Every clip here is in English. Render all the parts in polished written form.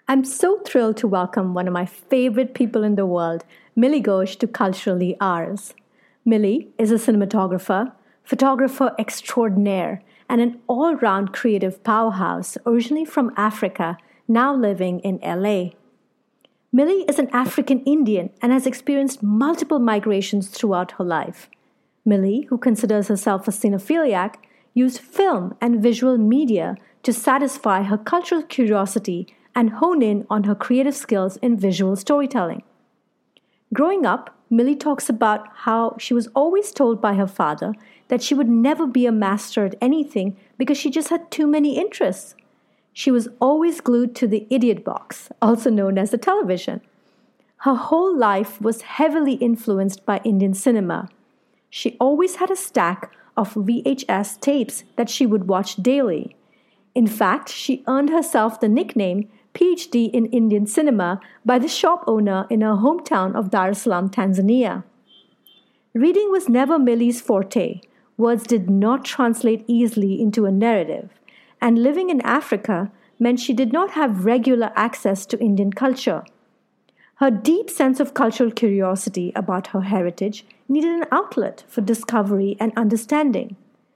I'm so thrilled to welcome one of my favorite people in the world, Millie Ghosh, to Culturally Ours. Millie is a cinematographer, photographer extraordinaire, and an all round creative powerhouse originally from Africa, now living in LA. Millie is an African Indian and has experienced multiple migrations throughout her life. Millie, who considers herself a cinephiliac, used film and visual media to satisfy her cultural curiosity and hone in on her creative skills in visual storytelling. Growing up, Millie talks about how she was always told by her father that she would never be a master at anything because she just had too many interests. She was always glued to the idiot box, also known as the television. Her whole life was heavily influenced by Indian cinema. She always had a stack of VHS tapes that she would watch daily. In fact, she earned herself the nickname PhD in Indian cinema by the shop owner in her hometown of Dar es Salaam, Tanzania. Reading was never Millie's forte. Words did not translate easily into a narrative, and living in Africa meant she did not have regular access to Indian culture. Her deep sense of cultural curiosity about her heritage needed an outlet for discovery and understanding.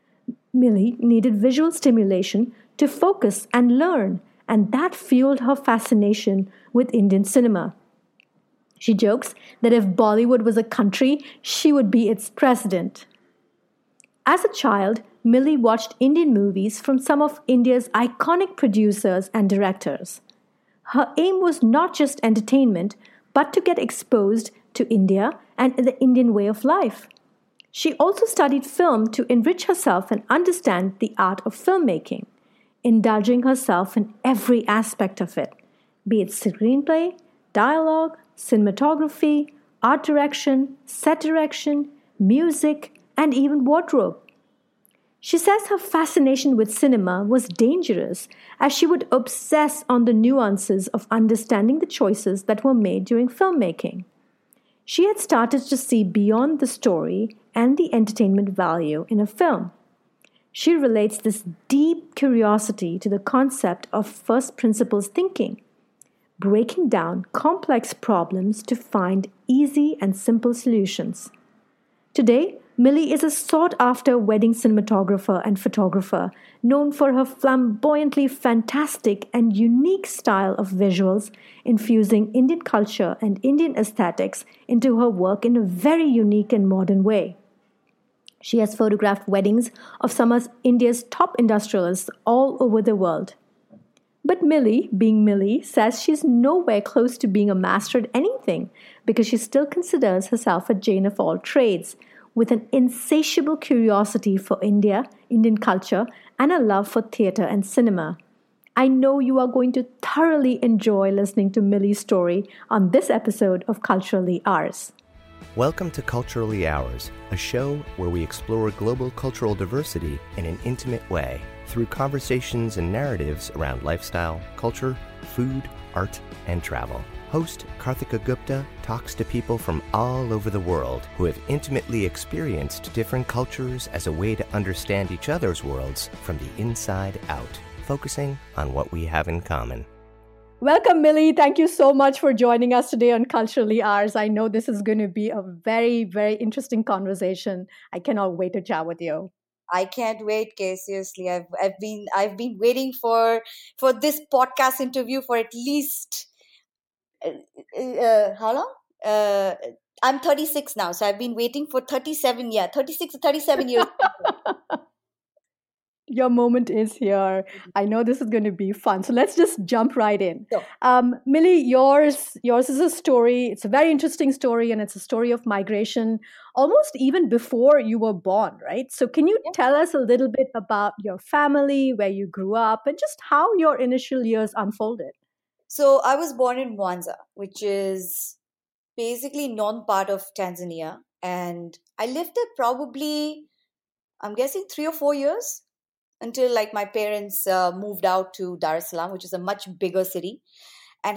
Millie needed visual stimulation to focus and learn, and that fueled her fascination with Indian cinema. She jokes that if Bollywood was a country, she would be its president. As a child, Millie watched Indian movies from some of India's iconic producers and directors. Her aim was not just entertainment, but to get exposed to India and the Indian way of life. She also studied film to enrich herself and understand the art of filmmaking, indulging herself in every aspect of it, be it screenplay, dialogue, cinematography, art direction, set direction, music, and even wardrobe. She says her fascination with cinema was dangerous as she would obsess on the nuances of understanding the choices that were made during filmmaking. She had started to see beyond the story and the entertainment value in a film. She relates this deep curiosity to the concept of first principles thinking, breaking down complex problems to find easy and simple solutions. Today, Millie is a sought after wedding cinematographer and photographer, known for her flamboyantly fantastic and unique style of visuals, infusing Indian culture and Indian aesthetics into her work in a very unique and modern way. She has photographed weddings of some of India's top industrialists all over the world. But Millie, being Millie, says she's nowhere close to being a master at anything because she still considers herself a Jane of all trades, with an insatiable curiosity for India, Indian culture, and a love for theatre and cinema. I know you are going to thoroughly enjoy listening to Millie's story on this episode of Culturally Ours. Welcome to Culturally Ours, a show where we explore global cultural diversity in an intimate way through conversations and narratives around lifestyle, culture, food, art, and travel. Host Karthika Gupta talks to people from all over the world who have intimately experienced different cultures as a way to understand each other's worlds from the inside out, focusing on what we have in common. Welcome, Millie. Thank you so much for joining us today on Culturally Ours. I know this is going to be a very, very interesting conversation. I cannot wait to chat with you. I can't wait, Kay. Seriously, I've been waiting for this podcast interview for at least how long? I'm 36 now, so I've been waiting for 37 years, 36 or 37 years. Your moment is here. I know this is going to be fun. So let's just jump right in. Sure. Millie, yours is a story. It's a very interesting story, and it's a story of migration almost even before you were born, right? So can you tell us a little bit about your family, where you grew up, and just how your initial years unfolded? So I was born in Mwanza, which is basically non-part of Tanzania. And I lived there probably, I'm guessing 3 or 4 years until like my parents moved out to Dar es Salaam, which is a much bigger city. And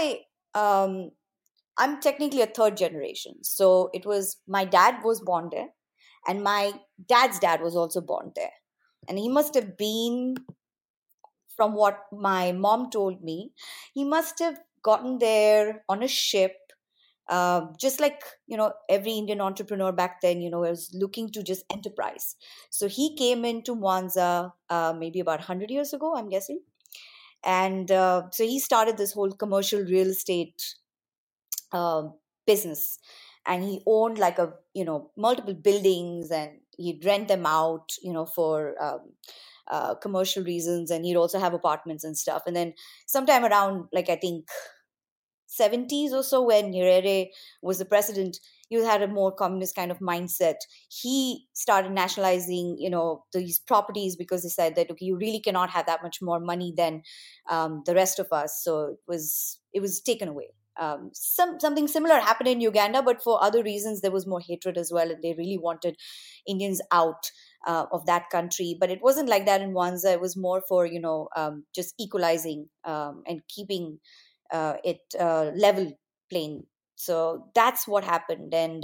I'm technically a third generation. So it was, my dad was born there and my dad's dad was also born there. And he must have been from what my mom told me, he must have gotten there on a ship, just like every Indian entrepreneur back then, was looking to just enterprise. So he came into Mwanza maybe about 100 years ago, I'm guessing. And so he started this whole commercial real estate uh, business, and he owned like a multiple buildings, and he'd rent them out for commercial reasons, and he'd also have apartments and stuff. And then sometime around, like, I think 70s or so, when Nyerere was the president, he had a more communist kind of mindset. He started nationalizing, these properties, because he said that, okay, you really cannot have that much more money than the rest of us. So it was taken away. Something similar happened in Uganda, but for other reasons, there was more hatred as well, and they really wanted Indians out of that country. But it wasn't like that in Mwanza. It was more for just equalizing and keeping it level playing. So that's what happened. And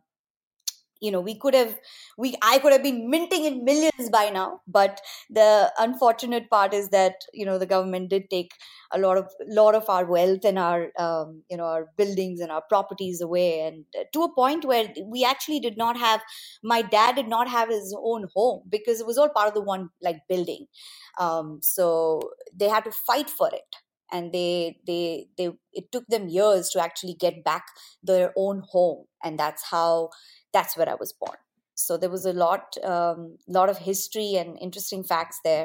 I could have been minting in millions by now, but the unfortunate part is that the government did take a lot of our wealth and our our buildings and our properties away, and to a point where we actually did not have my dad did not have his own home, because it was all part of the one like building. So they had to fight for it, and they it took them years to actually get back their own home, and that's where I was born. So there was a lot of history and interesting facts there,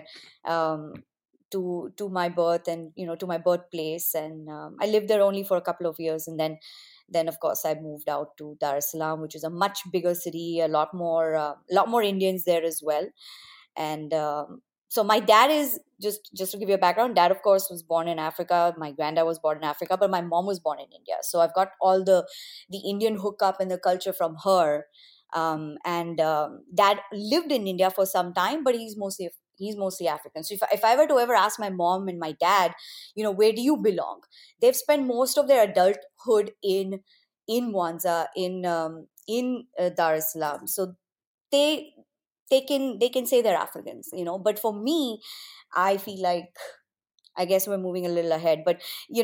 to my birth, and to my birthplace. And I lived there only for a couple of years, and then of course I moved out to Dar es Salaam, which is a much bigger city, a lot more Indians there as well. And so my dad is just to give you a background. Dad, of course, was born in Africa. My granddad was born in Africa, but my mom was born in India. So I've got all the Indian hookup and the culture from her. And Dad lived in India for some time, but he's mostly African. So if I were to ever ask my mom and my dad, where do you belong? They've spent most of their adulthood in Mwanza, in Dar es Salaam. So they can say they're Africans, but for me, I feel like, I guess we're moving a little ahead, but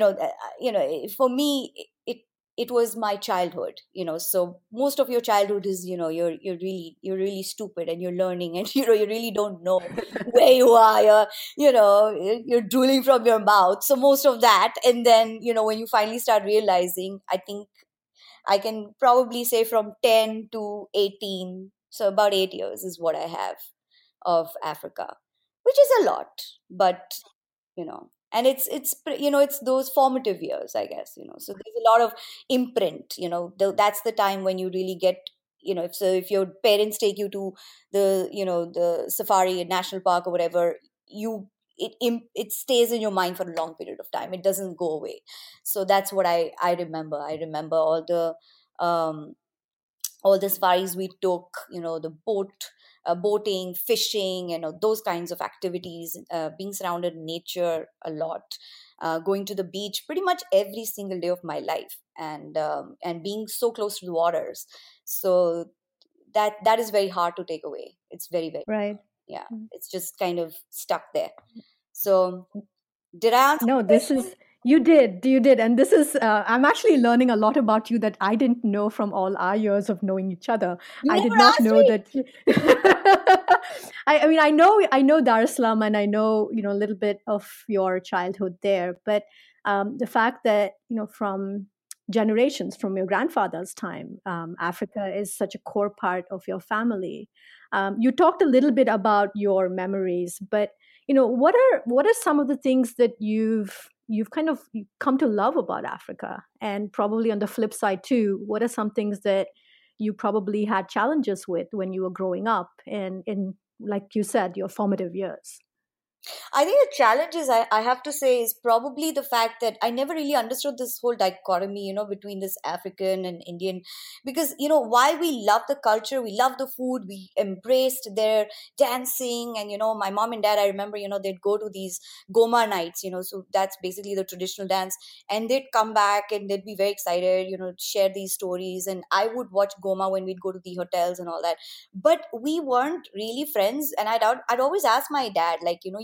for me, it was my childhood. So most of your childhood is, you're really stupid, and you're learning, and you really don't know where you are. You're drooling from your mouth. So most of that, and then when you finally start realizing, I think I can probably say from 10 to 18, so about 8 years is what I have of Africa, which is a lot. But and it's those formative years, I guess. So there's a lot of imprint. That's the time when you really get, if your parents take you to the safari national park or whatever, it stays in your mind for a long period of time. It doesn't go away. So that's what I remember. I remember um all the safaris we took, the boating, fishing, those kinds of activities, being surrounded in nature a lot, going to the beach pretty much every single day of my life, and being so close to the waters. So that is very hard to take away. It's very, very, Right. yeah, it's just kind of stuck there. So did I answer No, the this question? is you did, and this is I'm actually learning a lot about you that I didn't know from all our years of knowing each other. You I did never not asked know me. that. I mean, I know Dar es Salaam, and I know a little bit of your childhood there, but the fact that from generations, from your grandfather's time, Africa is such a core part of your family. You talked a little bit about your memories, but what are some of the things that you've kind of come to love about Africa? And probably on the flip side too, what are some things that you probably had challenges with when you were growing up and in, like you said, your formative years? I think the challenge is, I have to say, is probably the fact that I never really understood this whole dichotomy, between this African and Indian. Because, while we love the culture, we love the food, we embraced their dancing. And, my mom and dad, I remember, they'd go to these Goma nights, so that's basically the traditional dance. And they'd come back and they'd be very excited, share these stories. And I would watch Goma when we'd go to the hotels and all that. But we weren't really friends. And I'd always ask my dad, like, you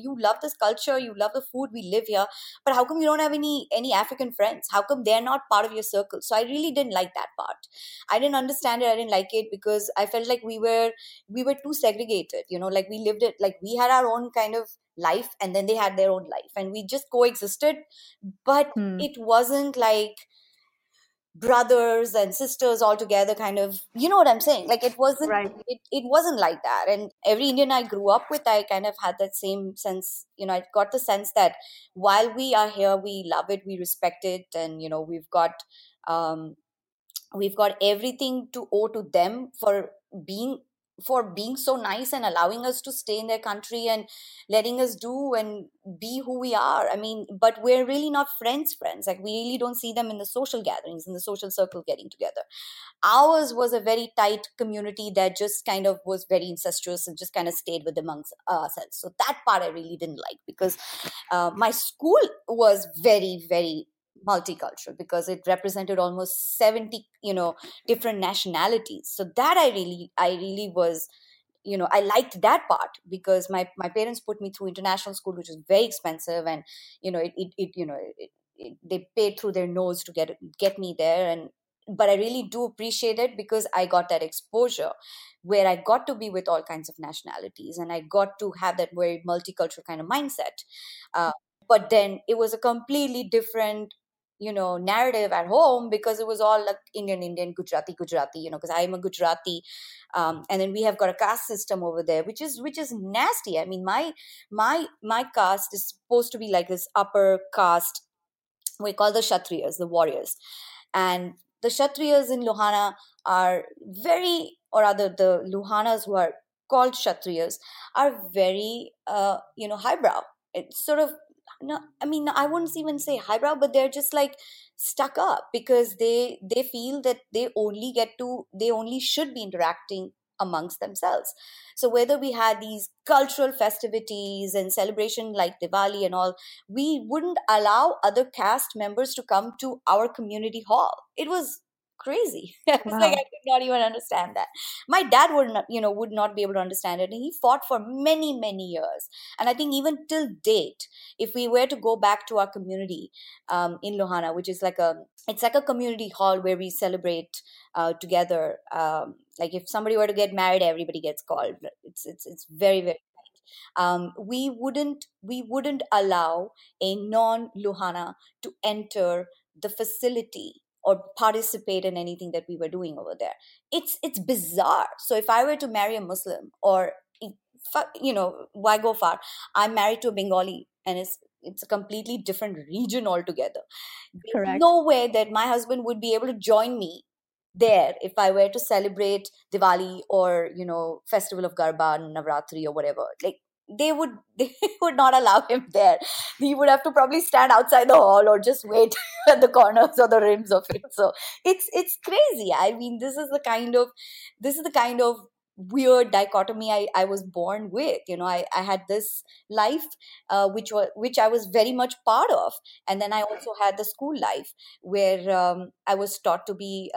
you love this culture, you love the food, we live here, but how come you don't have any African friends? How come they're not part of your circle? So I really didn't like that part. I didn't understand it. I didn't like it because I felt like we were too segregated, like we lived it, like we had our own kind of life and then they had their own life and we just coexisted, but Hmm. it wasn't like brothers and sisters all together, kind of, you know what I'm saying, like it wasn't, Right. it wasn't like that. And every Indian I grew up with, I kind of had that same sense, I got the sense that while we are here, we love it, we respect it, and um we've got everything to owe to them being being so nice and allowing us to stay in their country and letting us do and be who we are. I mean, but we're really not friends, like we really don't see them in the social gatherings, in the social circle getting together. Ours was a very tight community that just kind of was very incestuous and just kind of stayed with amongst ourselves. So that part I really didn't like, because my school was very, very multicultural, because it represented almost 70 different nationalities. So that I really was, I liked that part, because my parents put me through international school, which is very expensive, and they paid through their nose to get me there. And but I really do appreciate it, because I got that exposure where I got to be with all kinds of nationalities, and I got to have that very multicultural kind of mindset. uh, but then it was a completely different narrative at home, because it was all like Indian, Gujarati, because I'm a Gujarati. And then we have got a caste system over there, which is nasty. I mean, my caste is supposed to be like this upper caste. We call the Kshatriyas, the warriors. And the Kshatriyas in Luhana are very, or rather the Luhanas who are called Kshatriyas are very, highbrow. It's sort of, no, I mean, I wouldn't even say highbrow, but they're just like stuck up, because they feel that they only should be interacting amongst themselves. So whether we had these cultural festivities and celebration like Diwali and all, we wouldn't allow other cast members to come to our community hall. It was crazy. It's like I Wow. could not even understand that. My dad would not be able to understand it, and he fought for many, many years. And I think even till date, if we were to go back to our community in Lohana, which is it's like a community hall where we celebrate together. Like if somebody were to get married, everybody gets called. It's very, very, we wouldn't allow a non-Luhana to enter the facility or participate in anything that we were doing over there. It's bizarre. So if I were to marry a Muslim, or why go far? I'm married to a Bengali, and it's a completely different region altogether. There's Correct. no way that my husband would be able to join me there if I were to celebrate Diwali, or festival of Garba, Navratri, or whatever. Like they would they would not allow him there. He would have to probably stand outside the hall or just wait at the corners or the rims of it. So it's crazy. I mean, this is the kind of weird dichotomy I was born with. I had this life, which I was very much part of, and then I also had the school life where I was taught to be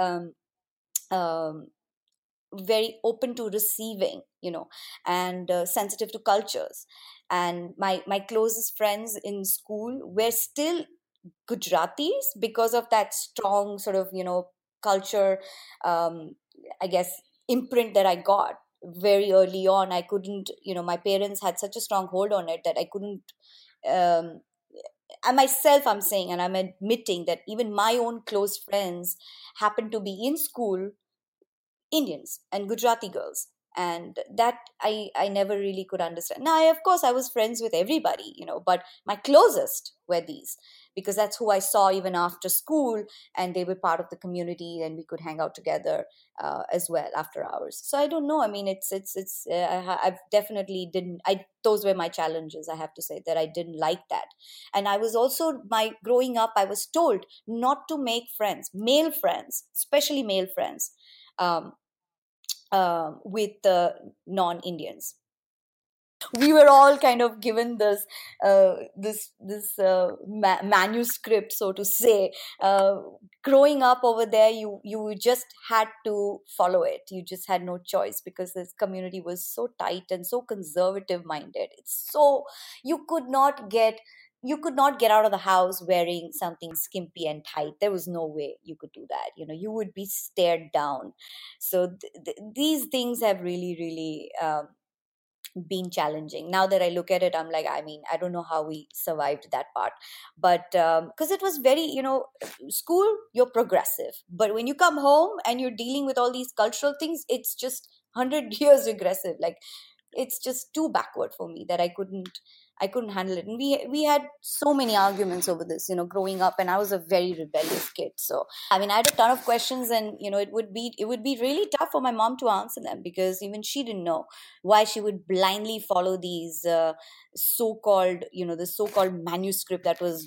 um, very open to receiving, and sensitive to cultures. And my closest friends in school were still Gujaratis, because of that strong sort of culture, um, I guess, imprint that I got very early on. I couldn't, my parents had such a strong hold on it that I couldn't. Um, I myself, I'm saying, and I'm admitting that even my own close friends happened to be in school Indians and Gujarati girls. And that I never really could understand. Now, of course, I was friends with everybody, but my closest were these, because that's who I saw even after school, and they were part of the community, and we could hang out together as well after hours. So I don't know. I mean, I've definitely didn't. Those were my challenges. I have to say that I didn't like that, and I was also my growing up. I was told not to make friends, male friends, especially male friends. Um, with the non-Indians. We were all kind of given this manuscript, so to say. Growing up over there, you just had to follow it. You just had no choice, because this community was so tight and so conservative minded. It's so you could not get you could not get out of the house wearing something skimpy and tight. There was no way you could do that. You would be stared down. So these things have really, really been challenging. Now that I look at it, I'm like, I mean, I don't know how we survived that part. But because it was very, school, you're progressive, but when you come home and you're dealing with all these cultural things, it's just 100 years regressive. Like, it's just too backward for me that I couldn't handle it. And we had so many arguments over this, growing up, and I was a very rebellious kid. So I mean, I had a ton of questions, and it would be really tough for my mom to answer them, because even she didn't know why she would blindly follow these so-called, the so-called manuscript that was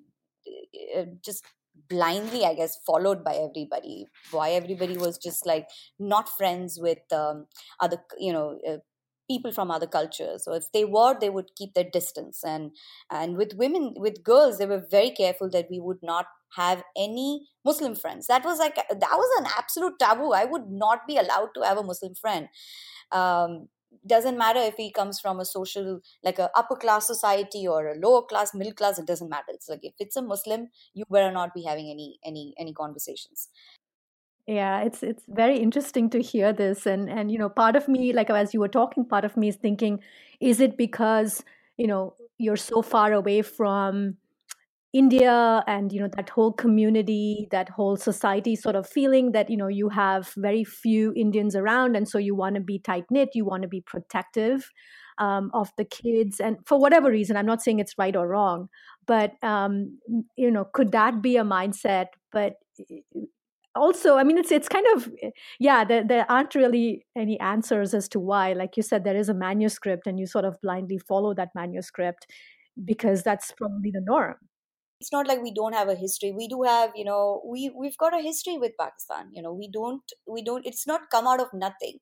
just blindly, I guess, followed by everybody. Why everybody was just like not friends with other, people from other cultures. So if they were, they would keep their distance. And with women, with girls, they were very careful that we would not have any Muslim friends. That was an absolute taboo. I would not be allowed to have a Muslim friend. um, doesn't matter if he comes from a social, like a upper class society or a lower class, middle class. It doesn't matter. It's like, if it's a Muslim, you better not be having any conversations. Yeah, it's very interesting to hear this, and part of me, like as you were talking, part of me is thinking, is it because you're so far away from India and that whole community, that whole society sort of feeling that you have very few Indians around, and so you want to be tight knit, you want to be protective of the kids, and for whatever reason, I'm not saying it's right or wrong, but could that be a mindset? But also, I mean, it's kind of, yeah, there aren't really any answers as to why. Like you said, there is a manuscript, and you sort of blindly follow that manuscript because that's probably the norm. It's not like we don't have a history. We do have, we've got a history with Pakistan. We don't it's not come out of nothing.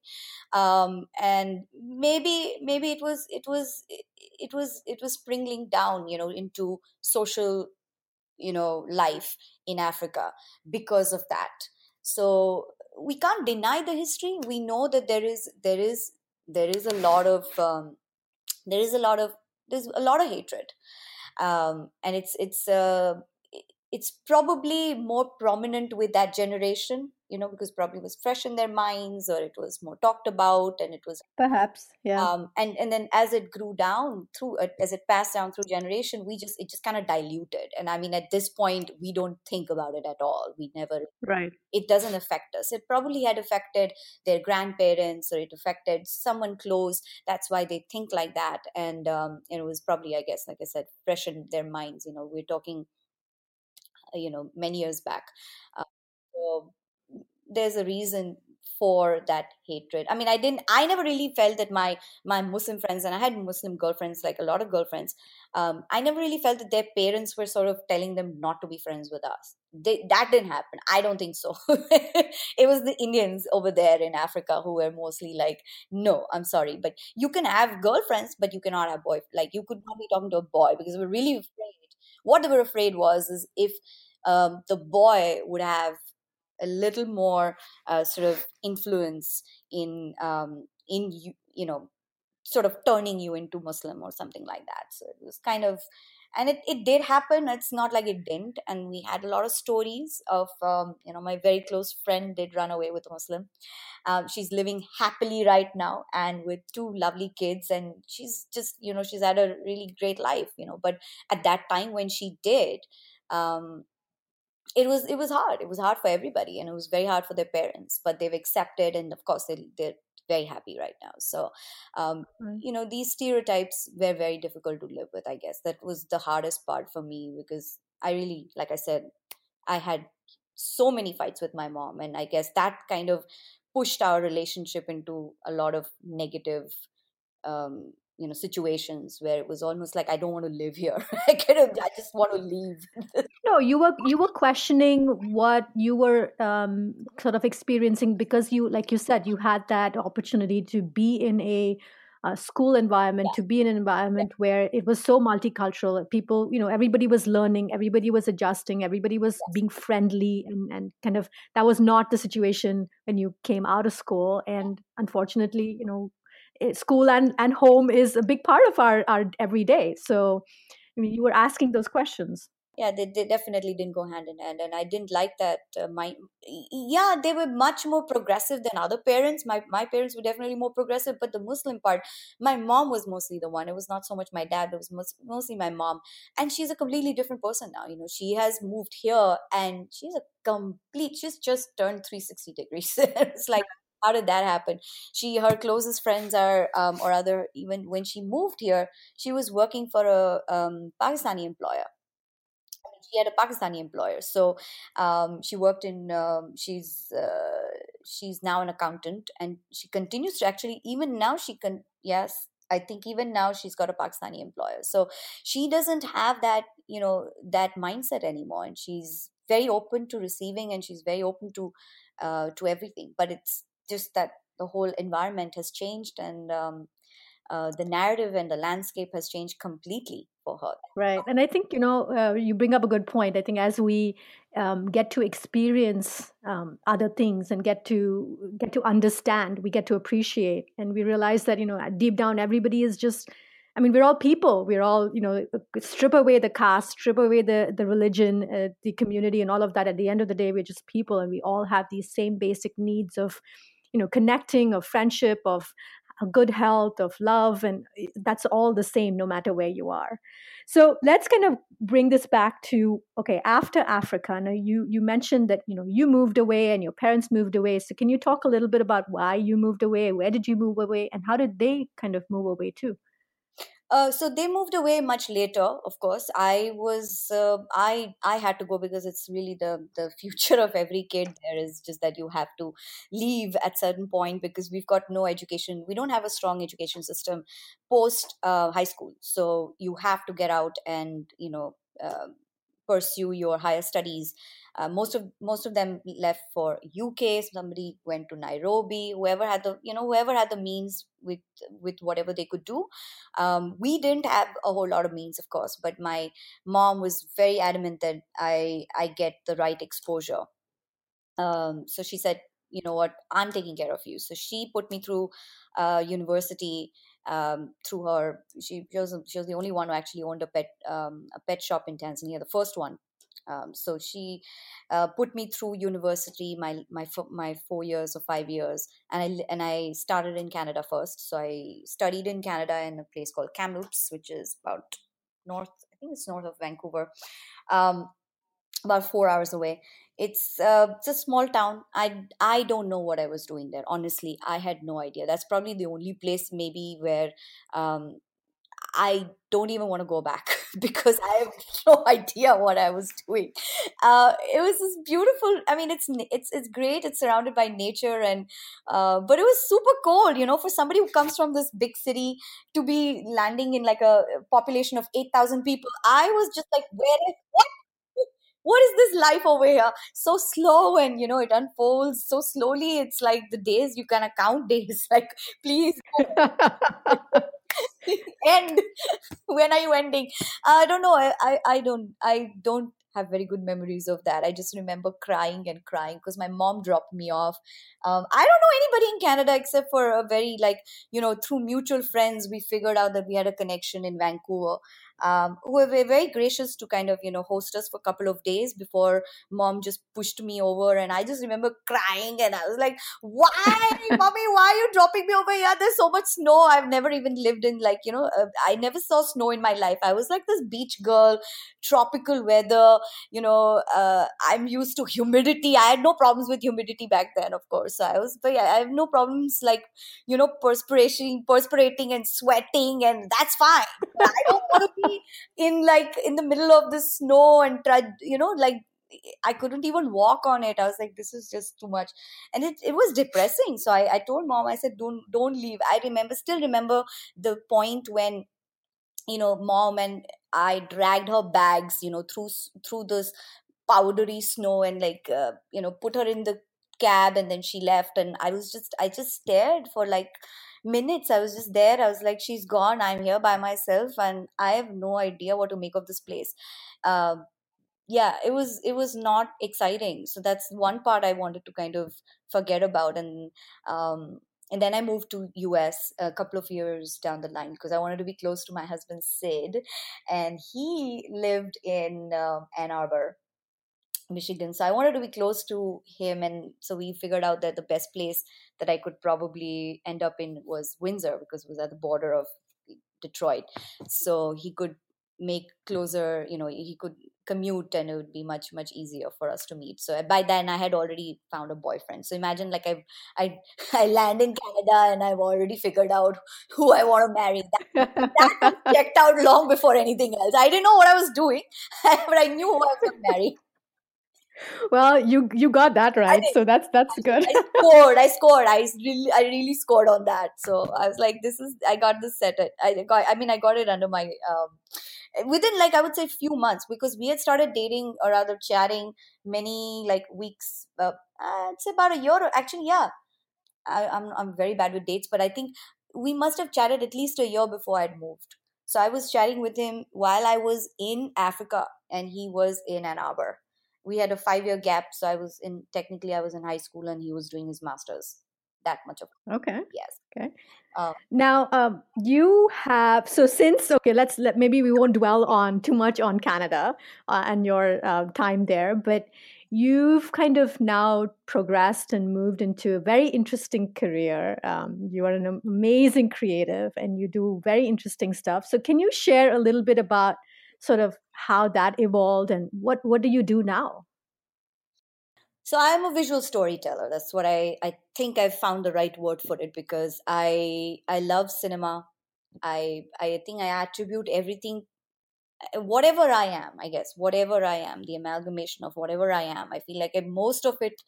And maybe it was sprinkling down, into social, life in Africa because of that. So we can't deny the history. We know that there is a lot of there is a lot of there's a lot of hatred. And it's probably more prominent with that generation, because probably it was fresh in their minds, or it was more talked about, and it was Perhaps, yeah. and then as it grew down through, as it passed down through generation, it just kind of diluted. And I mean, at this point, we don't think about it at all. We never Right. It doesn't affect us. It probably had affected their grandparents, or it affected someone close. That's why they think like that. And it was probably, I guess, like I said, fresh in their minds. We're talking many years back. uh, so there's a reason for that hatred. I mean, I never really felt that my Muslim friends, and I had Muslim girlfriends, like a lot of girlfriends. I never really felt that their parents were sort of telling them not to be friends with us. That didn't happen. I don't think so. It was the Indians over there in Africa who were mostly like, no, I'm sorry, but you can have girlfriends, but you cannot have boy. Like, you could not be talking to a boy, because we're really afraid. What they were afraid was, is if the boy would have a little more sort of influence in sort of turning you into Muslim or something like that. So it was kind of, and it did happen. It's not like it didn't. And we had a lot of stories of, my very close friend did run away with a Muslim. She's living happily right now, and with two lovely kids, and she's just, she's had a really great life. But at that time when she did, um, it was hard. It was hard for everybody, and it was very hard for their parents. But they've accepted, and of course they're very happy right now. So, Right. these stereotypes were very difficult to live with. I guess that was the hardest part for me, because I really, like I said, I had so many fights with my mom, and I guess that kind of pushed our relationship into a lot of negative situations, where it was almost like, I don't want to live here. I just want to leave. No, you were questioning what you were sort of experiencing because you, like you said, you had that opportunity to be in a school environment to be in an environment where it was so multicultural. People, everybody was learning, everybody was adjusting, everybody was being friendly, and kind of that was not the situation when you came out of school. And unfortunately, school and home is a big part of our everyday. So I mean, you were asking those questions. Yeah, they definitely didn't go hand in hand, and I didn't like that. Yeah, they were much more progressive than other parents. My parents were definitely more progressive, but the Muslim part, my mom was mostly the one. It was not so much my dad; it was mostly my mom, and she's a completely different person now. She has moved here, and she's a complete. She's just turned 360 degrees. It's like, how did that happen? Her closest friends are, or other, even when she moved here, she was working for a Pakistani employer. She had a Pakistani employer. So she worked in. She's now an accountant, and she continues to actually, even now she can. Yes, I think even now she's got a Pakistani employer. So she doesn't have that mindset anymore, and she's very open to receiving, and she's very open to everything. But it's just that the whole environment has changed, and the narrative and the landscape has changed completely for her. Right. And I think, you bring up a good point. I think as we get to experience other things and get to understand, we get to appreciate, and we realize that, deep down, everybody is just, I mean, we're all people. We're all, strip away the caste, strip away the religion, the community, and all of that. At the end of the day, we're just people, and we all have these same basic needs of, connecting, of friendship, of good health, of love, and that's all the same no matter where you are. So let's kind of bring this back to, okay, after Africa. Now you mentioned that you moved away and your parents moved away. So can you talk a little bit about why you moved away? Where did you move away, and how did they kind of move away too? So they moved away much later. Of course, I had to go because it's really the future of every kid. There is just that you have to leave at certain point because we've got no education. We don't have a strong education system post high school. So you have to get out and pursue your higher studies. Most of them left for UK. Somebody went to Nairobi. Whoever had the means with whatever they could do. We didn't have a whole lot of means, of course, but my mom was very adamant that I get the right exposure. So she said, you know what, I'm taking care of you. So she put me through university. Through her, she was the only one who actually owned a pet shop in Tanzania, the first one. So she put me through university, my 4 years or 5 years, and I started in Canada first. So I studied in Canada in a place called Kamloops, which is about north. I think it's north of Vancouver. Um, about 4 hours away. It's a small town. I don't know what I was doing there. Honestly, I had no idea. That's probably the only place maybe where um, I don't even want to go back because I have no idea what I was doing. It was this beautiful. I mean, it's great. It's surrounded by nature, and but it was super cold. For somebody who comes from this big city to be landing in like a population of 8,000 people, I was just like, what is this life over here? So slow, and it unfolds so slowly. It's like the days you can count days. Like, please end. When are you ending? I don't know. I don't have very good memories of that. I just remember crying and crying because my mom dropped me off. I don't know anybody in Canada except for a very, like, through mutual friends we figured out that we had a connection in Vancouver, who were very gracious to kind of host us for a couple of days before mom just pushed me over. And I just remember crying, and I was like, why, mommy, why are you dropping me over here? There's so much snow. I've never even lived in, like, I never saw snow in my life. I was like this beach girl, tropical weather. I'm used to humidity. I had no problems with humidity back then, of course. So but yeah, I have no problems, like, perspirating and sweating, and that's fine. But I don't want to be in the middle of the snow and try, like, I couldn't even walk on it. I was like, this is just too much. And it was depressing. So I told mom, I said, don't leave. I still remember the point when, mom and I dragged her bags, through this powdery snow, and like, put her in the cab, and then she left. And I just stared for like minutes. I was just there. I was like, she's gone. I'm here by myself, and I have no idea what to make of this place. Um, yeah, it was not exciting. So that's one part I wanted to kind of forget about. Um and then I moved to US a couple of years down the line because I wanted to be close to my husband Sid, and he lived in Ann Arbor, Michigan. So I wanted to be close to him, and so we figured out that the best place that I could probably end up in was Windsor because it was at the border of Detroit. So he could make closer, he could commute, and it would be much much easier for us to meet. So by then I had already found a boyfriend. So imagine, like, I I land in Canada and I've already figured out who I want to marry. That was checked out long before anything else. I didn't know what I was doing, but I knew who I was going to marry. Well, you got that I right, did. so that's good. I scored. I scored. I really scored on that. So I was like, I got this set. I got it under my, within, like, I would say few months, because we had started dating, or rather chatting, many like weeks, I'd say about a year, actually. Yeah. I'm very bad with dates, but I think we must have chatted at least a year before I'd moved. So I was chatting with him while I was in Africa and he was in Ann Arbor. We had a 5-year gap, so technically I was in high school and he was doing his masters. That much of Okay. yes. Okay. Um, Now, you have so since okay, maybe we won't dwell on too much on Canada and your time there, but you've kind of now progressed and moved into a very interesting career. You are an amazing creative, and you do very interesting stuff. So, can you share a little bit about sort of how that evolved and what do you do now? so I am a visual storyteller. That's what I think I've found the right word for it, because I love cinema. I think I attribute everything, whatever I am, I guess, whatever I am, the amalgamation of whatever I am, I feel like most of it,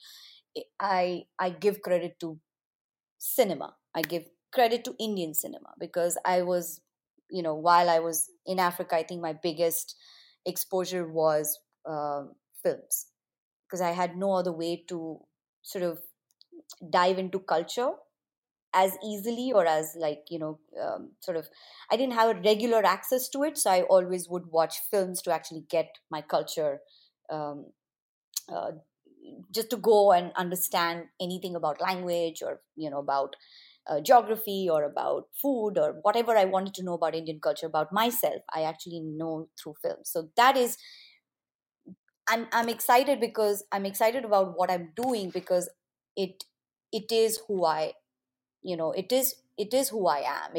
I give credit to cinema. I give credit to Indian cinema, because I was, while I was in Africa, I think my biggest exposure was films, because I had no other way to sort of dive into culture as easily, or as, like, sort of, I didn't have a regular access to it, so I always would watch films to actually get my culture, um, uh, just to go and understand anything about language, or about geography, or about food, or whatever I wanted to know about Indian culture, about myself, I actually know through films. So that is, I'm excited, because I'm excited about what I'm doing, because it it is who I, it is who I am.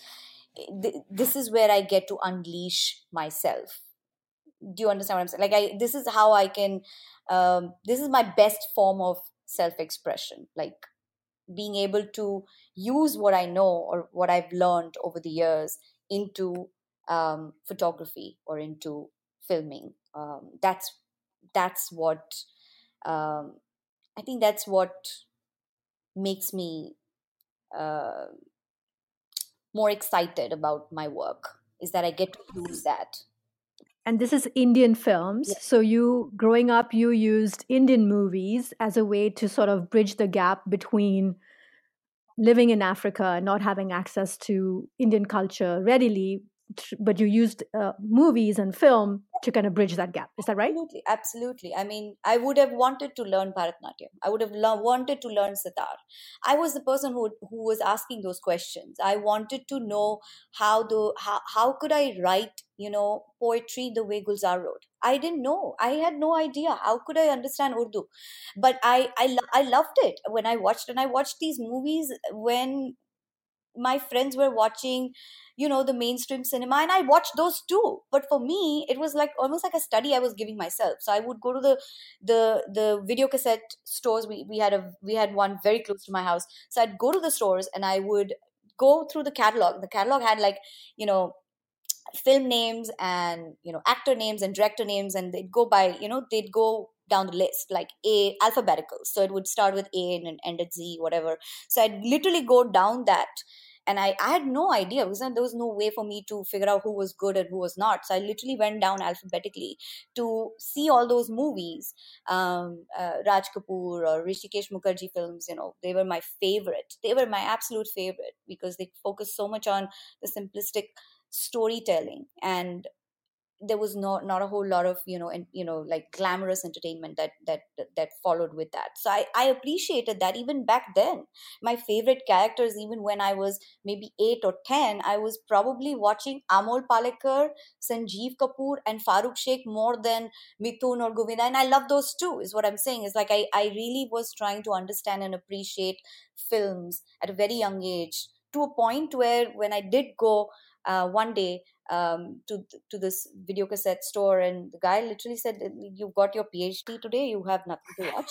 This is where I get to unleash myself. Do you understand what I'm saying? Like, this is how I can, this is my best form of self expression, like being able to use what I know, or what I've learned over the years, into photography, or into filming. That's what, um, I think that's what makes me uh, more excited about my work, is that I get to use that. And this is Indian films. Yeah. So you, growing up, you used Indian movies as a way to sort of bridge the gap between living in Africa and not having access to Indian culture readily, but you used movies and film to kind of bridge that gap. Is that right? Absolutely, absolutely. I mean, I would have wanted to learn Bharatanatyam. I would have wanted to learn sitar. I was the person who was asking those questions. I wanted to know how could I write, poetry the way Gulzar wrote. I didn't know. I had no idea. How could I understand Urdu? But I loved it when I watched, and I watched these movies when my friends were watching, the mainstream cinema, and I watched those too. But for me, it was like almost like a study I was giving myself. So I would go to the video cassette stores. We had one very close to my house. So I'd go to the stores and I would go through the catalog. The catalog had, like, you know film names, and actor names and director names, and they'd go down the list, like a alphabetical, so it would start with A and end at Z, whatever. So I'd literally go down that, And I had no idea, because there was no way for me to figure out who was good and who was not. So I literally went down alphabetically to see all those movies. Raj Kapoor or Rishikesh Mukherjee films, they were my favorite. They were my absolute favorite, because they focus so much on the simplistic storytelling, and there was not a whole lot of like glamorous entertainment that followed with that. So I appreciated that. Even back then, my favorite characters, even when I was maybe 8 or 10, I was probably watching Amol Palekar, Sanjeev Kapoor, and Farooq Sheikh more than Mithun or Govinda. And I love those too, is what I'm saying. Is like I really was trying to understand and appreciate films at a very young age, to a point where when I did go one day to this video cassette store, and the guy literally said, "You've got your PhD today, you have nothing to watch.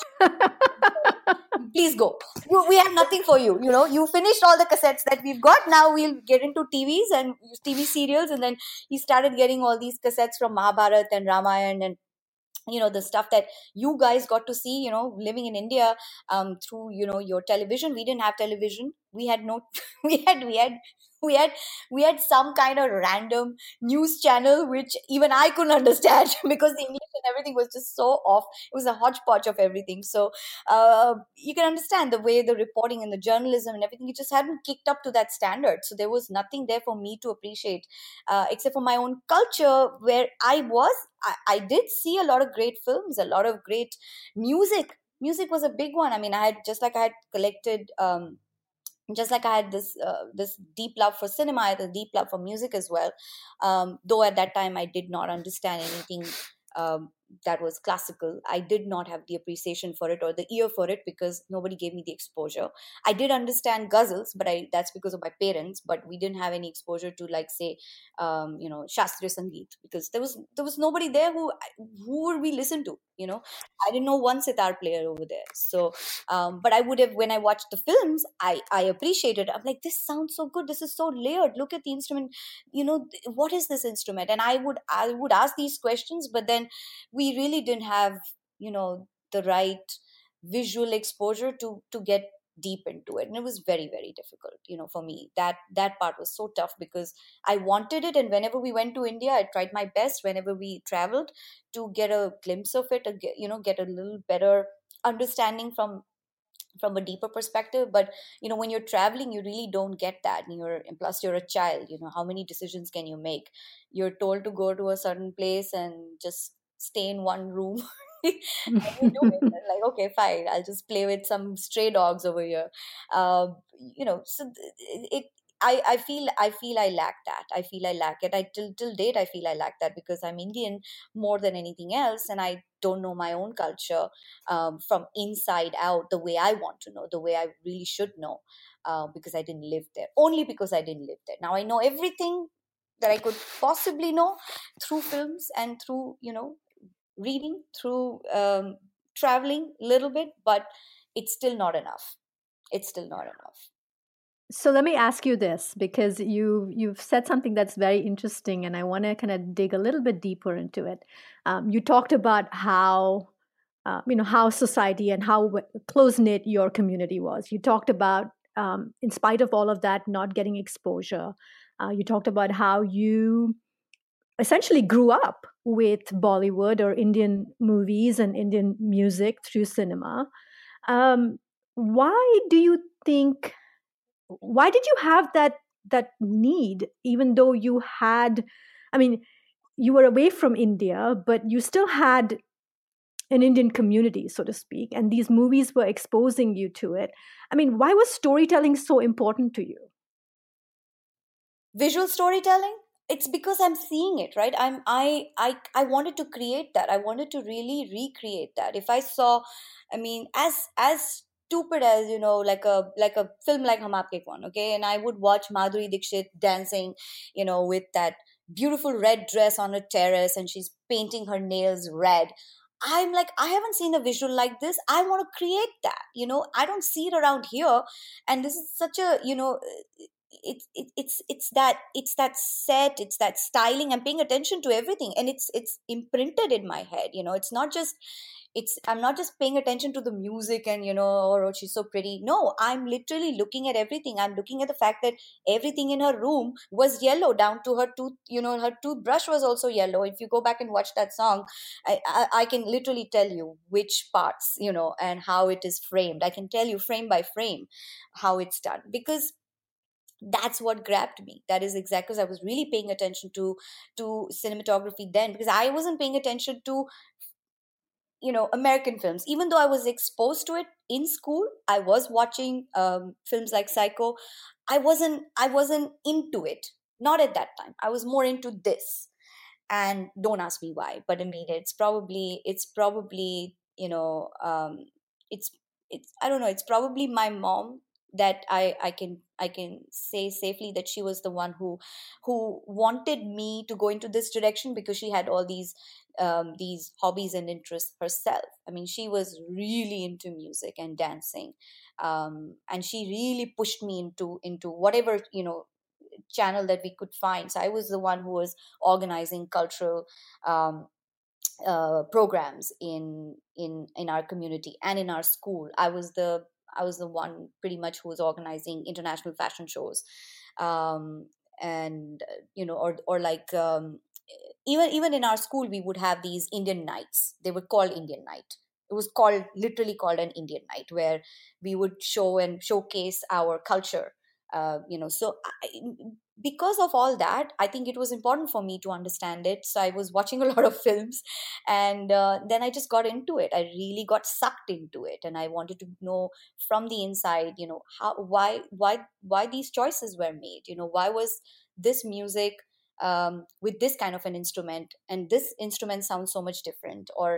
Please go. We have nothing for you. You finished all the cassettes that we've got. Now we'll get into TVs and TV serials." And then he started getting all these cassettes from Mahabharat and Ramayana, and the stuff that you guys got to see, living in India, through your television. We didn't have television. We had no we had we had some kind of random news channel which even I couldn't understand because the English and everything was just so off. It was a hodgepodge of everything. So you can understand the way the reporting and the journalism and everything, it just hadn't kicked up to that standard. So there was nothing there for me to appreciate, except for my own culture where I did see a lot of great films, a lot of great music. Music was a big one. I mean, I had collected, just like I had this deep love for cinema, I had a deep love for music as well. Though at that time I did not understand anything that was classical. I did not have the appreciation for it or the ear for it, because nobody gave me the exposure. I did understand ghazals, but that's because of my parents. But we didn't have any exposure to, like, say, Shastriya Sangeet, because there was nobody there who would we listen to. I didn't know one sitar player over there. So, but I would have, when I watched the films, I appreciated. I'm like, this sounds so good. This is so layered. Look at the instrument. What is this instrument? And I would ask these questions, but then we really didn't have the right visual exposure to get deep into it, and it was very, very difficult for me. That part was so tough, because I wanted it, and whenever we went to India, I tried my best whenever we traveled to get a glimpse of it, or get a little better understanding from a deeper perspective. But when you're traveling, you really don't get that. And plus you're a child. How many decisions can you make? You're told to go to a certain place and just stay in one room. And you do it. And like, okay, fine, I'll just play with some stray dogs over here. So it I feel I lack that. I feel I lack it. I till date I feel I lack that, because I'm Indian more than anything else, and I don't know my own culture from inside out the way I want to know, the way I really should know, because I didn't live there. Only because I didn't live there. Now I know everything that I could possibly know through films and through reading, through traveling a little bit, but it's still not enough. It's still not enough. So let me ask you this, because you've said something that's very interesting, and I want to kind of dig a little bit deeper into it. You talked about how how society and how close knit your community was. You talked about, in spite of all of that, not getting exposure. You talked about how you essentially grew up with Bollywood or Indian movies and Indian music through cinema. Why do you think? Why did you have that need, even though you had? I mean, you were away from India, but you still had an Indian community, so to speak, and these movies were exposing you to it. I mean, why was storytelling so important to you? Visual storytelling, it's because I'm seeing it, right? I wanted to create that. I wanted to really recreate that. If I saw, I mean, as stupid as like a film like Hum Aapke Kaun, okay, and I would watch Madhuri Dixit dancing, with that beautiful red dress on a terrace, and she's painting her nails red. I'm like, I haven't seen a visual like this. I want to create that. I don't see it around here, and this is such a it's that set, it's that styling. I'm paying attention to everything, and it's imprinted in my head. It's not just I'm not just paying attention to the music and, or, oh, she's so pretty. No, I'm literally looking at everything. I'm looking at the fact that everything in her room was yellow, down to her tooth. Her toothbrush was also yellow. If you go back and watch that song, I can literally tell you which parts, and how it is framed. I can tell you frame by frame how it's done, because that's what grabbed me. That is exactly, because I was really paying attention to cinematography then, because I wasn't paying attention to American films. Even though I was exposed to it in school, I was watching films like Psycho. I wasn't into it, not at that time. I was more into this. And don't ask me why, but I mean, it's probably it's I don't know, it's probably my mom, that I can say safely that she was the one who wanted me to go into this direction, because she had all these hobbies and interests herself. I mean, she was really into music and dancing, and she really pushed me into whatever channel that we could find. So I was the one who was organizing cultural um, programs in our community and in our school. I was the one pretty much who was organizing international fashion shows, um, and or like even in our school we would have these Indian nights. They were called Indian night. It was called, literally called, an Indian night, where we would show and showcase our culture. So because of all that, I think it was important for me to understand it. So I was watching a lot of films, and then I just got into it. I really got sucked into it, and I wanted to know from the inside, how, why these choices were made. Why was this music with this kind of an instrument, and this instrument sounds so much different, or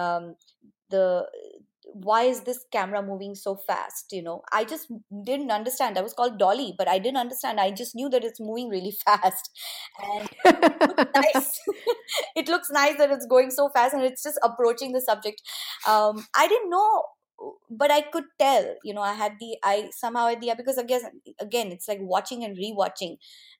the why is this camera moving so fast? I just didn't understand. That was called dolly, but I didn't understand. I just knew that it's moving really fast, and it looks nice. It looks nice that it's going so fast and it's just approaching the subject. I didn't know, but I could tell. I somehow had the, because again, it's like watching and rewatching.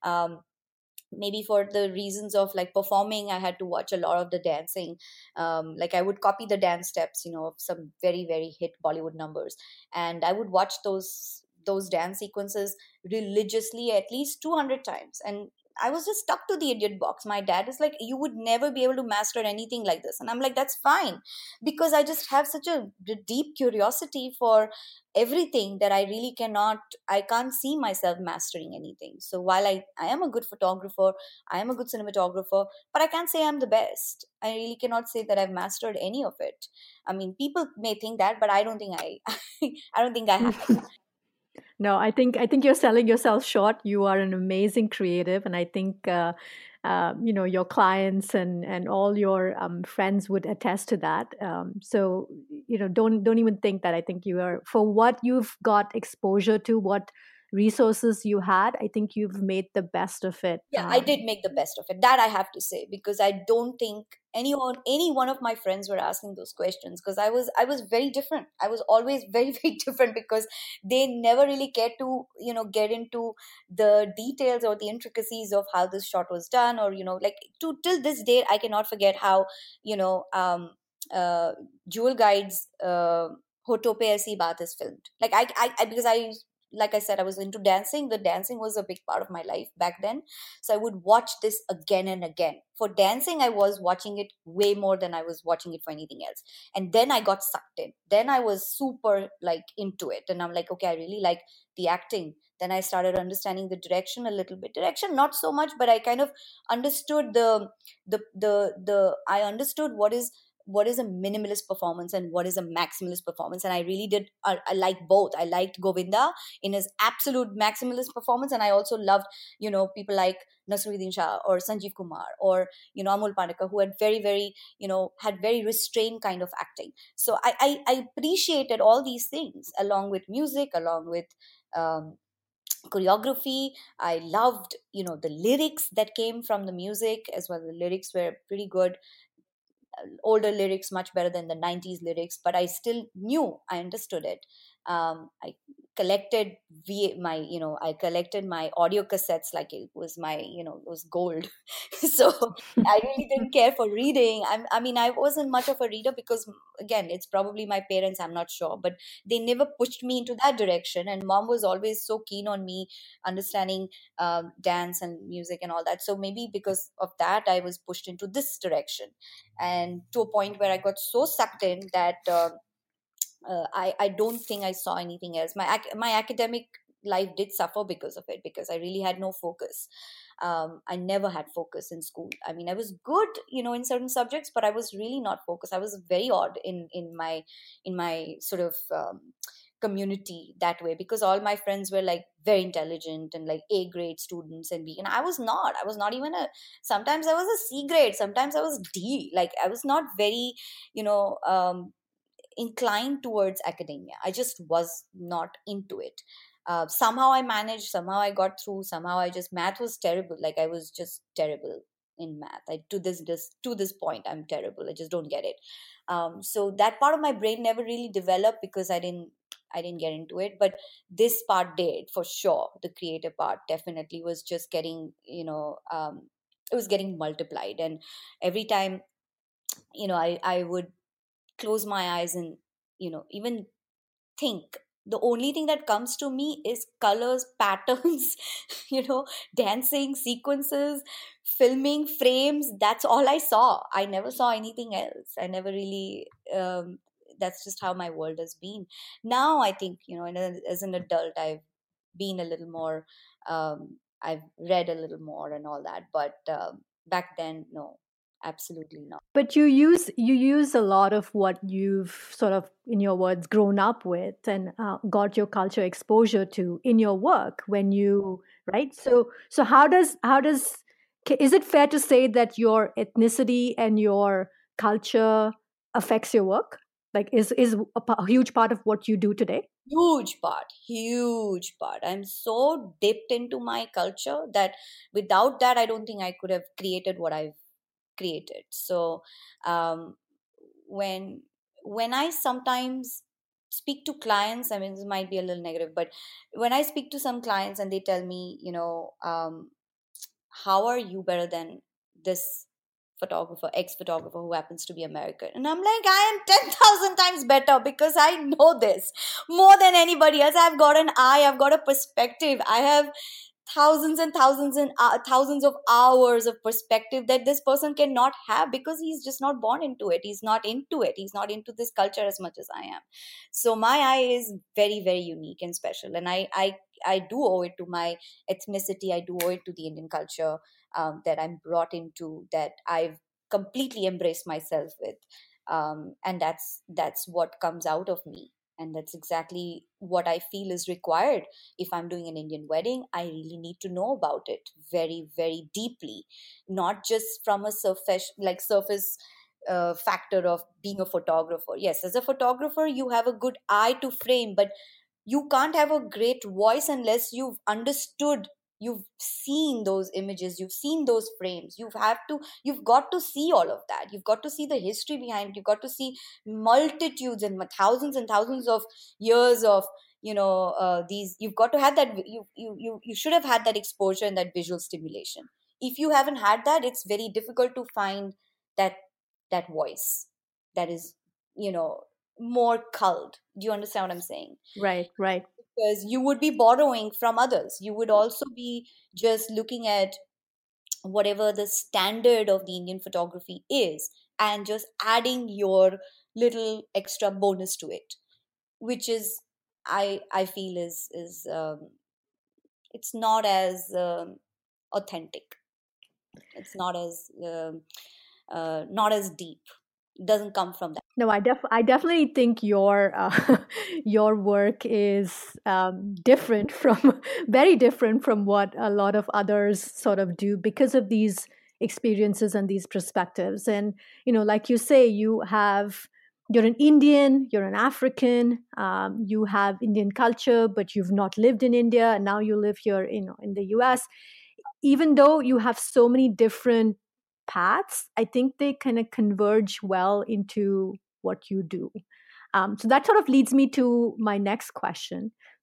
Maybe for the reasons of like performing, I had to watch a lot of the dancing. Like I would copy the dance steps, of some very very hit Bollywood numbers, and I would watch those dance sequences religiously at least 200 times. And I was just stuck to the idiot box. My dad is like, you would never be able to master anything like this, and I'm like, that's fine, because I just have such a deep curiosity for everything that I can't see myself mastering anything. So while I am a good photographer, I am a good cinematographer, but I can't say I'm the best. I really cannot say that I've mastered any of it. I mean, people may think that, but I don't think I I don't think I have. No, I think you're selling yourself short. You are an amazing creative, and I think your clients and all your friends would attest to that. So don't even think that. I think you are, for what you've got exposure to, what resources you had. I think you've made the best of it. Yeah, I did make the best of it, that I have to say, because I don't think any one of my friends were asking those questions, because I was very different. I was always very very different, because they never really cared to get into the details or the intricacies of how this shot was done, or like, till this day I cannot forget how you know uh Jewel Guide's Hoto Pe Aisi Baat is filmed. Like because I like I said, I was into dancing. The dancing was a big part of my life back then. So I would watch this again and again. For dancing, I was watching it way more than I was watching it for anything else. And then I got sucked in. Then I was super like into it. And I'm like, okay, I really like the acting. Then I started understanding the direction a little bit. Direction, not so much, but I kind of understood I understood what is a minimalist performance and what is a maximalist performance. And I really did, I liked both. I liked Govinda in his absolute maximalist performance, and I also loved people like Nasruddin Shah or Sanjeev Kumar or Amol Pandekar, who had very very had very restrained kind of acting. So I appreciated all these things, along with music, along with um, choreography. I loved the lyrics that came from the music as well. The lyrics were pretty good. Older lyrics much better than the 90s lyrics, but I still knew, I understood it. I collected I collected my audio cassettes like it was my, it was gold. So I really didn't care for reading. I wasn't much of a reader because, again, it's probably my parents, I'm not sure, but they never pushed me into that direction. And mom was always so keen on me understanding dance and music and all that. So maybe because of that, I was pushed into this direction, and to a point where I got so sucked in that I don't think I saw anything else. My academic life did suffer because of it, because I really had no focus. I never had focus in school. I mean, I was good, in certain subjects, but I was really not focused. I was very odd in my sort of community that way, because all my friends were like very intelligent and like A grade students, and I was not. I was not even a. Sometimes I was a C grade. Sometimes I was D. Like I was not very, you know. Inclined towards academia. I just was not into it. Somehow I managed, somehow I got through, somehow I just, math was terrible. Like I was just terrible in math. To this point, I'm terrible. I just don't get it. So that part of my brain never really developed because I didn't get into it. But this part did, for sure. The creative part definitely was just getting, it was getting multiplied. And every time, I would close my eyes and even think, the only thing that comes to me is colors, patterns, dancing sequences, filming frames. That's all I saw. I never saw anything else. I never really That's just how my world has been. Now I think, as an adult, I've been a little more, I've read a little more and all that, but back then, no, absolutely not. But you use a lot of what you've sort of, in your words, grown up with and got your culture exposure to in your work when you, right? So is it fair to say that your ethnicity and your culture affects your work? Like is a huge part of what you do today? Huge part. I'm so dipped into my culture that without that, I don't think I could have created what I've created. So um, when when I sometimes speak to clients, I mean, this might be a little negative, but when I speak to some clients and they tell me, how are you better than this photographer, ex photographer who happens to be American? And I'm like, I am 10,000 times better because I know this more than anybody else. I've got an eye, I've got a perspective, I have thousands and thousands and thousands of hours of perspective that this person cannot have, because he's just not born into it. He's not into it. He's not into this culture as much as I am. So my eye is very, very unique and special, and I do owe it to my ethnicity. I do owe it to the Indian culture that I'm brought into, that I've completely embraced myself with, and that's what comes out of me, and that's exactly what I feel is required. If I'm doing an Indian wedding, I really need to know about it very, very deeply, not just from a surface factor of being a photographer. Yes, as a photographer, you have a good eye to frame, but you can't have a great voice unless you've seen those images, you've seen those frames. You've got to see all of that. You've got to see the history behind it. You've got to see multitudes and thousands of years of, these. You've got to have that. You should have had that exposure and that visual stimulation. If you haven't had that, it's very difficult to find that that voice that is, more culled. Do you understand what I'm saying? Right, right. Because you would be borrowing from others. You would also be just looking at whatever the standard of the Indian photography is and just adding your little extra bonus to it, which is, I feel, is it's not as authentic. It's not as deep. It doesn't come from that. No, I definitely think your your work is different from very different from what a lot of others sort of do because of these experiences and these perspectives. And like you say, you're an Indian, you're an African, you have Indian culture, but you've not lived in India, and now you live here, in the U.S. Even though you have so many different paths, I think they kind of converge well into what you do. So that sort of leads me to my next question,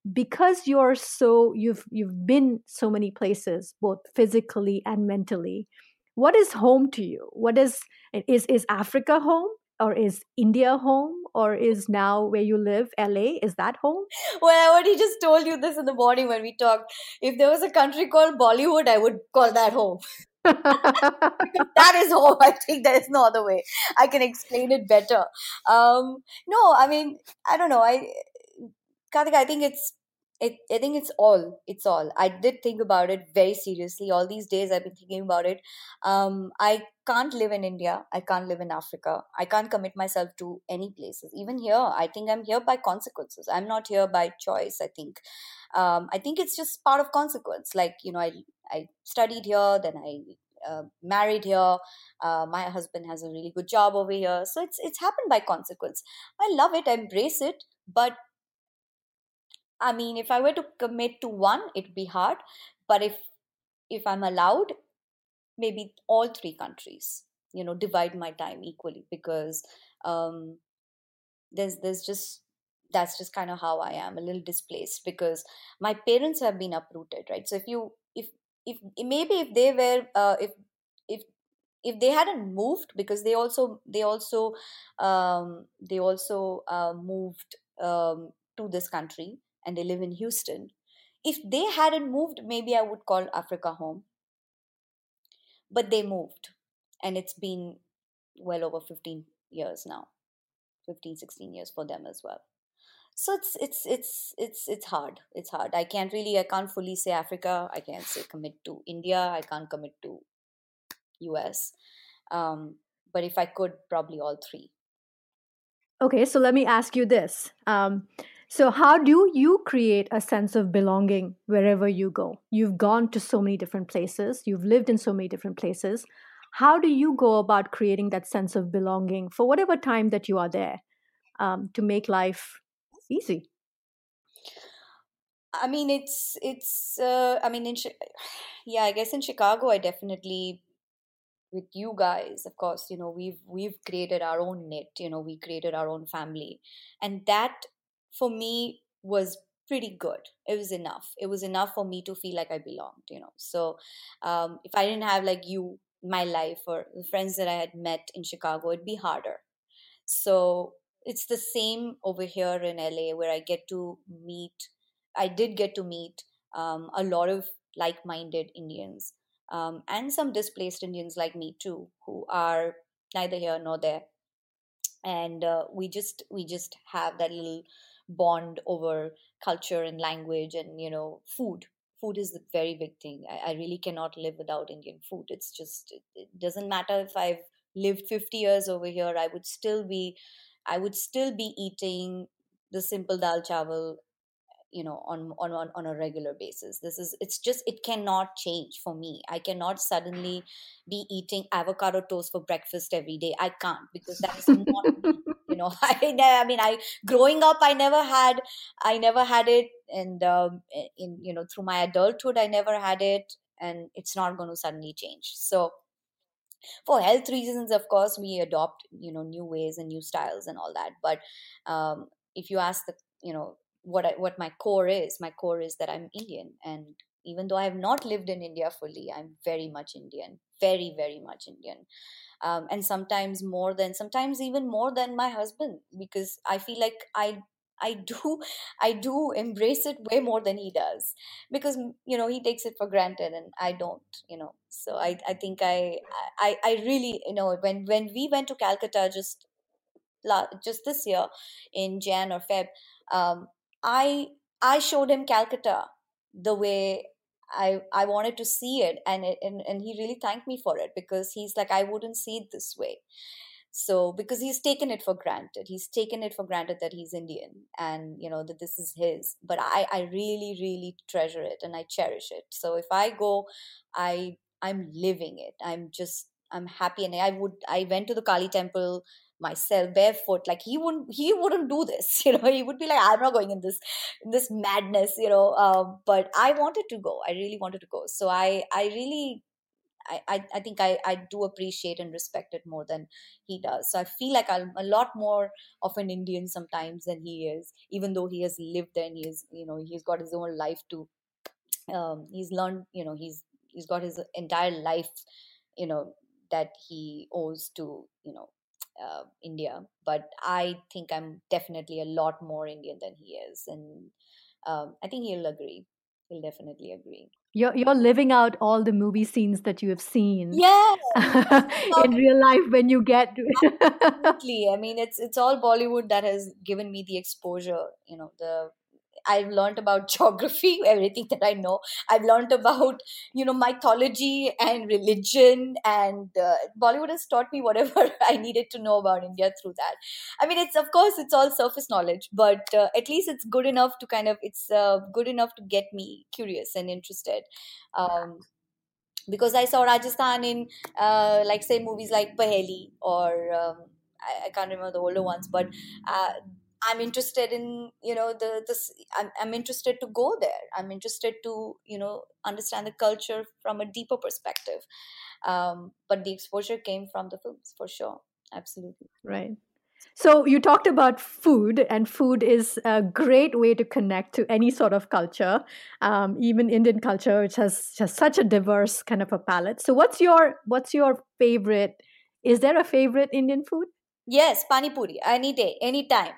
because you've been so many places, both physically and mentally, what is home to you? What is Africa home, or is India home, or is now where you live, LA, is that home? Well, I already just told you this in the morning when we talked. If there was a country called Bollywood, I would call that home. Because that is home. I think there is no other way. I can explain it better. No, I mean, I don't know. Karthik, I think I think it's all. I did think about it very seriously. All these days I've been thinking about it. I can't live in India. I can't live in Africa. I can't commit myself to any places. Even here, I think I'm here by consequences. I'm not here by choice, I think. I think it's just part of consequence. Like, I studied here, then I married here. My husband has a really good job over here. So it's happened by consequence. I love it. I embrace it. But I mean, if I were to commit to one, it'd be hard. But if I'm allowed, maybe all three countries, divide my time equally, because um, there's just that's just kind of how I am, a little displaced, because my parents have been uprooted, right? So if maybe if they were if if they hadn't moved, because they also moved to this country, and they live in Houston. If they hadn't moved, maybe I would call Africa home. But they moved, and it's been well over 15 years now, 15, 16 years for them as well. So it's hard. It's hard. I can't fully say Africa. I can't say commit to India. I can't commit to US. um, but if I could, probably all three. Okay, so let me ask you this. So, how do you create a sense of belonging wherever you go? You've gone to so many different places, you've lived in so many different places. How do you go about creating that sense of belonging for whatever time that you are there, to make life easy? I mean, I mean, yeah, I guess in Chicago, I definitely, with you guys, of course, we've created our own knit. We created our own family, and that for me was pretty good. It was enough. It was enough for me to feel like I belonged. So if I didn't have like you, my life, or the friends that I had met in Chicago, it'd be harder. So it's the same over here in LA, where I did get to meet a lot of like minded Indians, and some displaced Indians like me too, who are neither here nor there. And we just have that little bond over culture and language, and food. Food is a very big thing. I really cannot live without Indian food. It doesn't matter if I've lived 50 years over here. I would still be eating the simple dal chawal, on a regular basis. It cannot change for me. I cannot suddenly be eating avocado toast for breakfast every day. I can't, because that is not me. I mean, I growing up, I never had it. And through my adulthood, I never had it, and it's not going to suddenly change. So for health reasons, of course, we adopt new ways and new styles and all that. But if you ask what my core is that I'm Indian. And even though I have not lived in India fully, I'm very much Indian, very, very much Indian. And sometimes even more than my husband, because I feel like I do I do embrace it way more than he does, because he takes it for granted and I don't. So I think I really, when we went to Calcutta just this year in Jan or Feb, um, I I showed him Calcutta the way I wanted to see it, and he really thanked me for it, because he's like, I wouldn't see it this way. So because he's taken it for granted that he's Indian, and that this is his. But I really, really treasure it, and I cherish it. So if I go, I'm living it. I'm happy. And I went to the Kali temple myself barefoot. Like he wouldn't do this. He would be like, I'm not going in this madness. But I wanted to go. I really wanted to go. So I really, I think I do appreciate and respect it more than he does. So I feel like I'm a lot more of an Indian sometimes than he is, even though he has lived there and he is, he's got his own life to, he's learned, he's got his entire life, you know, that he owes to, India. But I think I'm definitely a lot more Indian than he is, and I think he'll agree. He'll definitely agree. You're living out all the movie scenes that you have seen Yeah, in real life when you get to. absolutely. I mean, it's all Bollywood that has given me the exposure. The I've learned about geography, everything that I know. I've learned about, mythology and religion, and Bollywood has taught me whatever I needed to know about India through that. I mean, it's of course it's all surface knowledge, but at least it's good enough to it's good enough to get me curious and interested. Um, because I saw Rajasthan in like say movies like Paheli or I can't remember the older ones, but uh, I'm interested in I'm interested to go there. I'm interested to understand the culture from a deeper perspective. But the exposure came from the films for sure, absolutely. Right. So you talked about food, and food is a great way to connect to any sort of culture, even Indian culture, which has just such a diverse kind of a palette. So what's your favorite? Is there a favorite Indian food? Yes, Pani Puri, any day, anytime.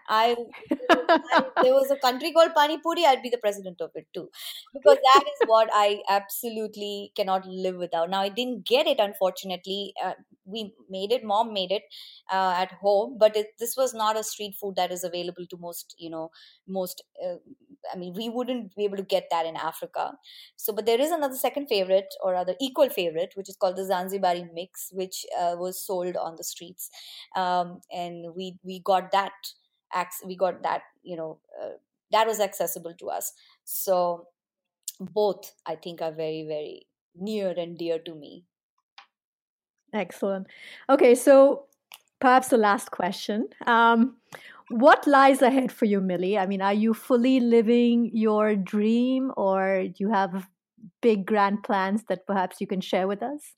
There was a country called Pani Puri, I'd be the president of it too. Because that is what I absolutely cannot live without. Now, I didn't get it, unfortunately. We made it, mom made it at home, but this was not a street food that is available to most, I mean, we wouldn't be able to get that in Africa. So, but there is another second favorite, or rather equal favorite, which is called the Zanzibari mix, which was sold on the streets, and we got that we got that that was accessible to us. So both I think are very, very near and dear to me. Excellent. Okay, so perhaps the last question. What lies ahead for you, Millie? I mean, are you fully living your dream, or do you have big grand plans that perhaps you can share with us?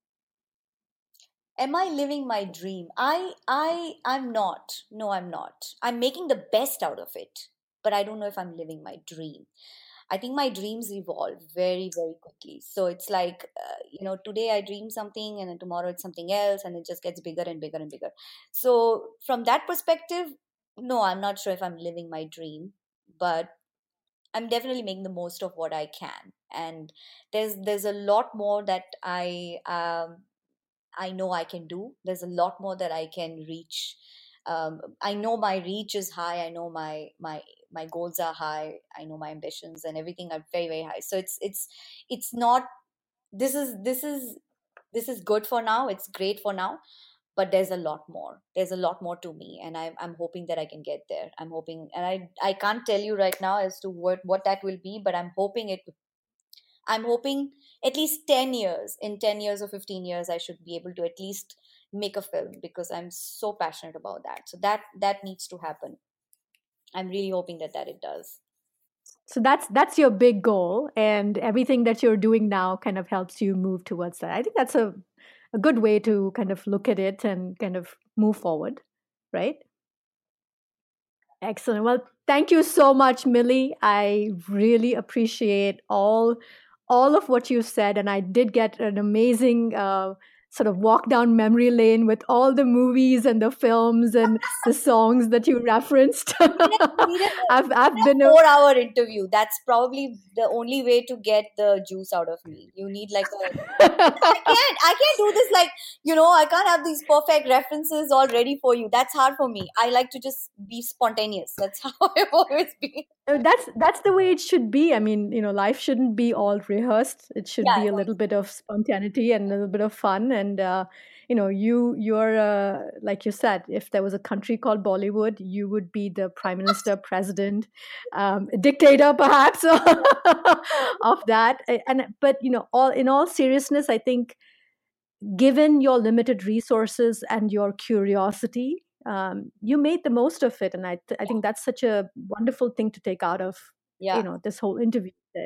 Am I living my dream? I'm not. No, I'm not. I'm making the best out of it, but I don't know if I'm living my dream. I think my dreams evolve very, very quickly. So it's like, today I dream something and then tomorrow it's something else and it just gets bigger and bigger and bigger. So from that perspective, no, I'm not sure if I'm living my dream, but I'm definitely making the most of what I can. And there's a lot more that I know I can do. There's a lot more that I can reach. I know my reach is high. I know my goals are high. I know my ambitions and everything are very, very high. So it's not. This is good for now. It's great for now. But there's a lot more. There's a lot more to me, and I'm hoping that I can get there. I'm hoping, and I can't tell you right now as to what that will be, but I'm hoping at least 10 years, in 10 years or 15 years, I should be able to at least make a film because I'm so passionate about that. So that needs to happen. I'm really hoping that it does. So that's your big goal, and everything that you're doing now kind of helps you move towards that. I think that's a good way to kind of look at it and kind of move forward, right? Excellent. Well, thank you so much, Millie. I really appreciate all of what you said, and I did get an amazing sort of walk down memory lane with all the movies and the films and the songs that you referenced. I've We need a been a 4 hour interview. That's probably the only way to get the juice out of me. You need like a I can't do this like, I can't have these perfect references all ready for you. That's hard for me. I like to just be spontaneous. That's how I've always been. that's the way it should be. I mean, life shouldn't be all rehearsed. It should Yeah, be a little bit of spontaneity and a little bit of fun. And you're like you said, if there was a country called Bollywood, you would be the prime minister, president, dictator, perhaps of that. And but all in all seriousness, I think given your limited resources and your curiosity, you made the most of it, and I think that's such a wonderful thing to take out of yeah. this whole interview. That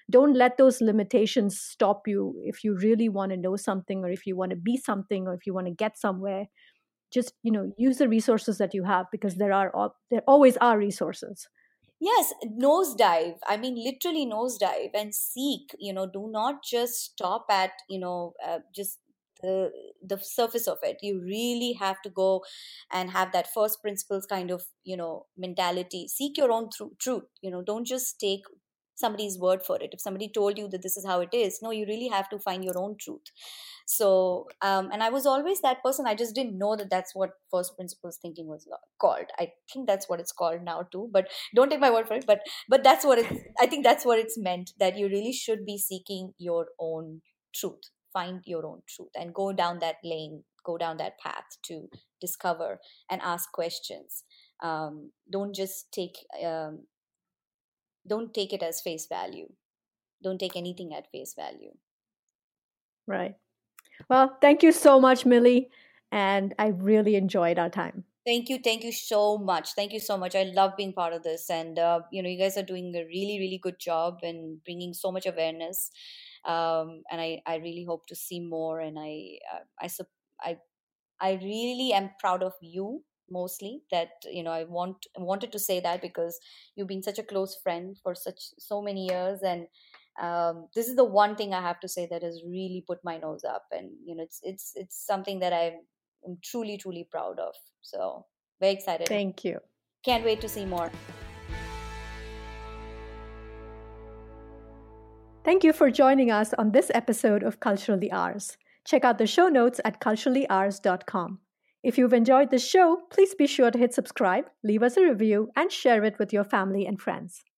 Don't let those limitations stop you if you really want to know something, or if you want to be something, or if you want to get somewhere. Just, use the resources that you have, because there always are resources. Yes, nosedive. I mean, literally nosedive and seek. Do not just stop at just the surface of it. You really have to go and have that first principles kind of mentality. Seek your own truth. Don't just take somebody's word for it. If somebody told you that this is how it is, no, you really have to find your own truth. So and I was always that person. I just didn't know that that's what first principles thinking was called. I think that's what it's called now too, but don't take my word for it. But that's what I think that's what it's meant, that you really should be seeking your own truth. Find your own truth and go down that lane, go down that path to discover and ask questions. Don't just don't take it as face value. Don't take anything at face value. Right. Well, thank you so much, Millie. And I really enjoyed our time. Thank you. Thank you so much. Thank you so much. I love being part of this. And, you guys are doing a really, really good job and bringing so much awareness. And I really hope to see more. And I really am proud of you mostly, that, wanted to say that because you've been such a close friend for so many years. And this is the one thing I have to say that has really put my nose up. And, it's something that I'm truly, truly proud of. So very excited. Thank you. Can't wait to see more. Thank you for joining us on this episode of Culturally Ours. Check out the show notes at culturallyours.com. If you've enjoyed the show, please be sure to hit subscribe, leave us a review, and share it with your family and friends.